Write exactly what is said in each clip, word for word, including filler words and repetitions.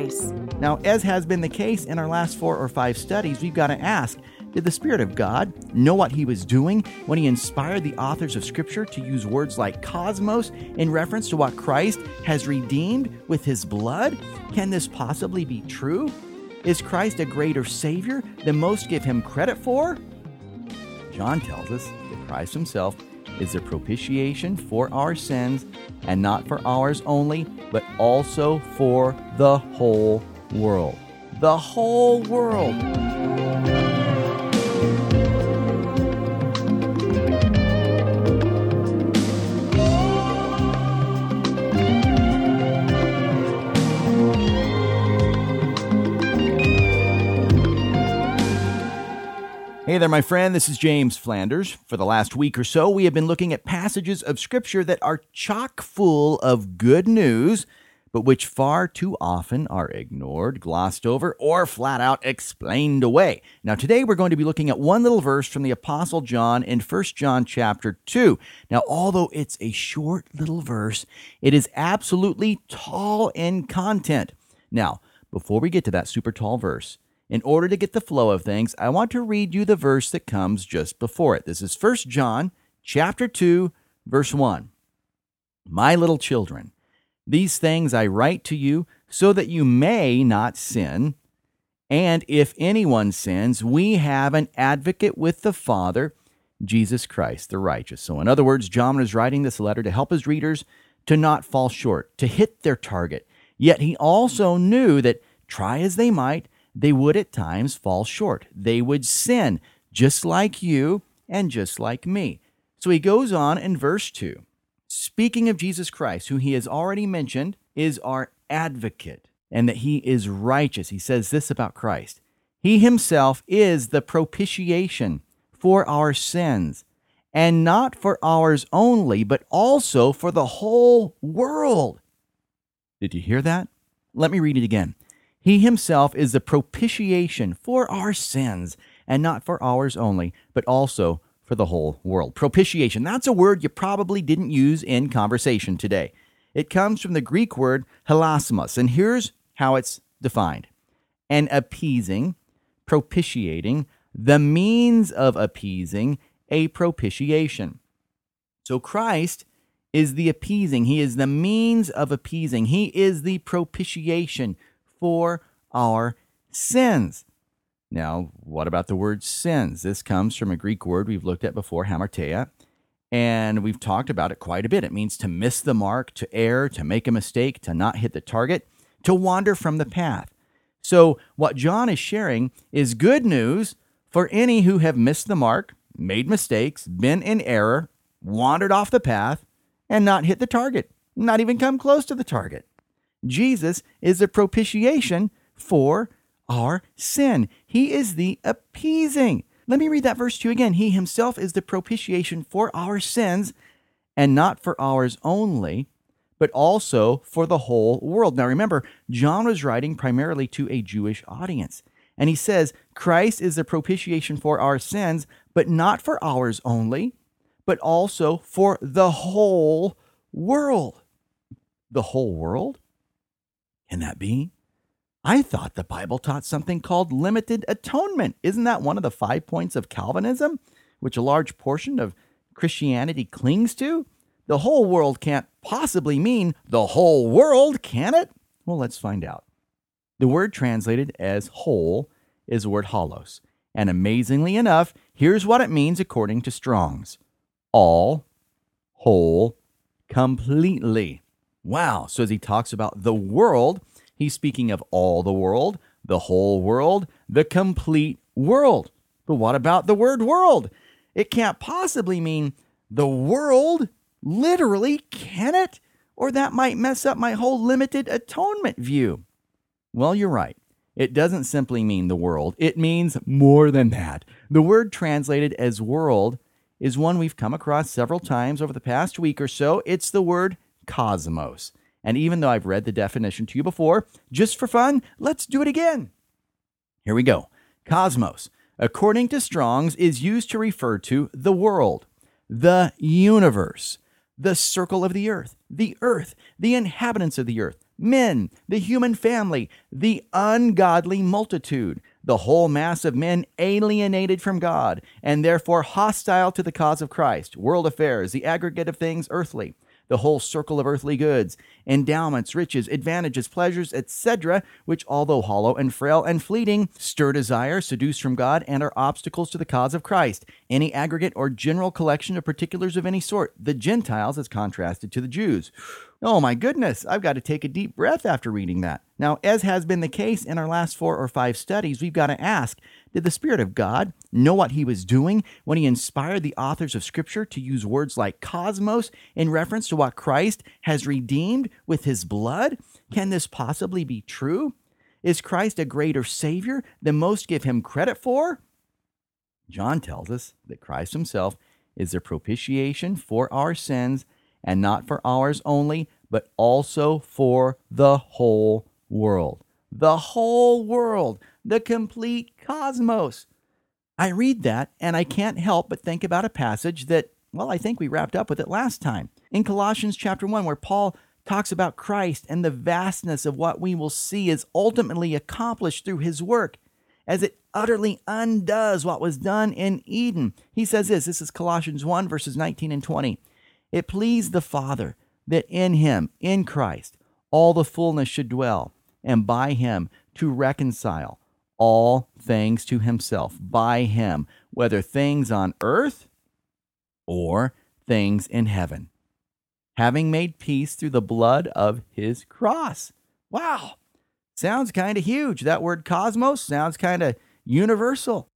choice. Now, as has been the case in our last four or five studies, we've got to ask, did the Spirit of God know what he was doing when he inspired the authors of Scripture to use words like cosmos in reference to what Christ has redeemed with his blood? Can this possibly be true? Is Christ a greater Savior than most give him credit for? John tells us that Christ himself is the propitiation for our sins, and not for ours only, but also for the whole world. The whole world. Hey there, my friend. This is James Flanders. For the last week or so, we have been looking at passages of Scripture that are chock full of good news, but which far too often are ignored, glossed over, or flat out explained away. Now, today we're going to be looking at one little verse from the Apostle John in First John chapter two. Now, although it's a short little verse, it is absolutely tall in content. Now, before we get to that super tall verse, in order to get the flow of things, I want to read you the verse that comes just before it. This is First John chapter two, verse one. My little children, these things I write to you so that you may not sin. And if anyone sins, we have an advocate with the Father, Jesus Christ the righteous. So in other words, John is writing this letter to help his readers to not fall short, to hit their target. Yet he also knew that, try as they might, they would at times fall short. They would sin, just like you and just like me. So he goes on in verse two, speaking of Jesus Christ, who he has already mentioned is our advocate, and that he is righteous. He says this about Christ: he himself is the propitiation for our sins, and not for ours only, but also for the whole world. Did you hear that? Let me read it again. He himself is the propitiation for our sins, and not for ours only, but also for the whole world. Propitiation, that's a word you probably didn't use in conversation today. It comes from the Greek word hilasmos, and here's how it's defined: an appeasing, propitiating, the means of appeasing, a propitiation. So Christ is the appeasing. He is the means of appeasing. He is the propitiation for our sins. Now, what about the word sins? This comes from a Greek word we've looked at before, hamartia, and we've talked about it quite a bit. It means to miss the mark, to err, to make a mistake, to not hit the target, to wander from the path. So what John is sharing is good news for any who have missed the mark, made mistakes, been in error, wandered off the path, and not hit the target, not even come close to the target. Jesus is the propitiation for our sin. He is the appeasing. Let me read that verse to you again. He himself is the propitiation for our sins, and not for ours only, but also for the whole world. Now remember, John was writing primarily to a Jewish audience, and he says, Christ is the propitiation for our sins, but not for ours only, but also for the whole world. The whole world? Can that be? I thought the Bible taught something called limited atonement. Isn't that one of the five points of Calvinism, which a large portion of Christianity clings to? The whole world can't possibly mean the whole world, can it? Well, let's find out. The word translated as whole is the word holos. And amazingly enough, here's what it means according to Strong's: all, whole, completely. Wow. So as he talks about the world, he's speaking of all the world, the whole world, the complete world. But what about the word world? It can't possibly mean the world, literally, can it? Or that might mess up my whole limited atonement view. Well, you're right. It doesn't simply mean the world. It means more than that. The word translated as world is one we've come across several times over the past week or so. It's the word cosmos. And even though I've read the definition to you before, just for fun, let's do it again. Here we go. Cosmos, according to Strong's, is used to refer to the world, the universe, the circle of the earth, the earth, the inhabitants of the earth, men, the human family, the ungodly multitude, the whole mass of men alienated from God and therefore hostile to the cause of Christ, world affairs, the aggregate of things earthly, the whole circle of earthly goods, endowments, riches, advantages, pleasures, et cetera, which, although hollow and frail and fleeting, stir desire, seduce from God, and are obstacles to the cause of Christ. Any aggregate or general collection of particulars of any sort, the Gentiles as contrasted to the Jews. Oh my goodness, I've got to take a deep breath after reading that. Now, as has been the case in our last four or five studies, we've got to ask, did the Spirit of God know what he was doing when he inspired the authors of Scripture to use words like cosmos in reference to what Christ has redeemed with his blood? Can this possibly be true? Is Christ a greater Savior than most give him credit for? John tells us that Christ himself is the propitiation for our sins, and not for ours only, but also for the whole world. The whole world, the complete cosmos. I read that, and I can't help but think about a passage that, well, I think we wrapped up with it last time. In Colossians chapter one, where Paul talks about Christ and the vastness of what we will see is ultimately accomplished through his work, as it utterly undoes what was done in Eden. He says this, this is Colossians one, verses nineteen and twenty. It pleased the Father that in him, in Christ, all the fullness should dwell, and by him to reconcile all things to himself, by him, whether things on earth or things in heaven, having made peace through the blood of his cross. Wow, sounds kind of huge. That word cosmos sounds kind of universal.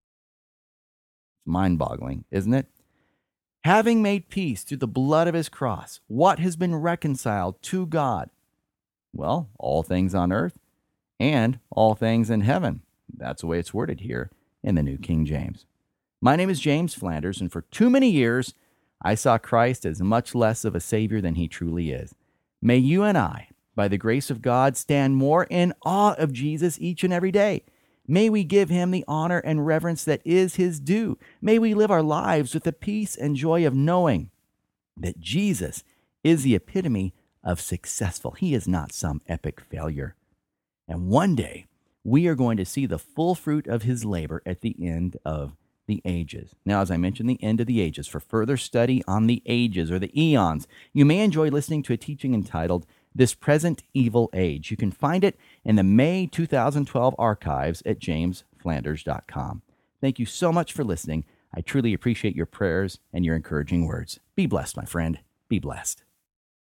It's mind-boggling, isn't it? Having made peace through the blood of his cross, what has been reconciled to God? Well, all things on earth and all things in heaven. That's the way it's worded here in the New King James. My name is James Flanders, and for too many years, I saw Christ as much less of a Savior than he truly is. May you and I, by the grace of God, stand more in awe of Jesus each and every day. May we give him the honor and reverence that is his due. May we live our lives with the peace and joy of knowing that Jesus is the epitome of successful. He is not some epic failure. And one day, we are going to see the full fruit of his labor at the end of the ages. Now, as I mentioned, the end of the ages. For further study on the ages or the eons, you may enjoy listening to a teaching entitled This Present Evil Age. You can find it in the May two thousand twelve archives at james flanders dot com. Thank you so much for listening. I truly appreciate your prayers and your encouraging words. Be blessed, my friend. Be blessed.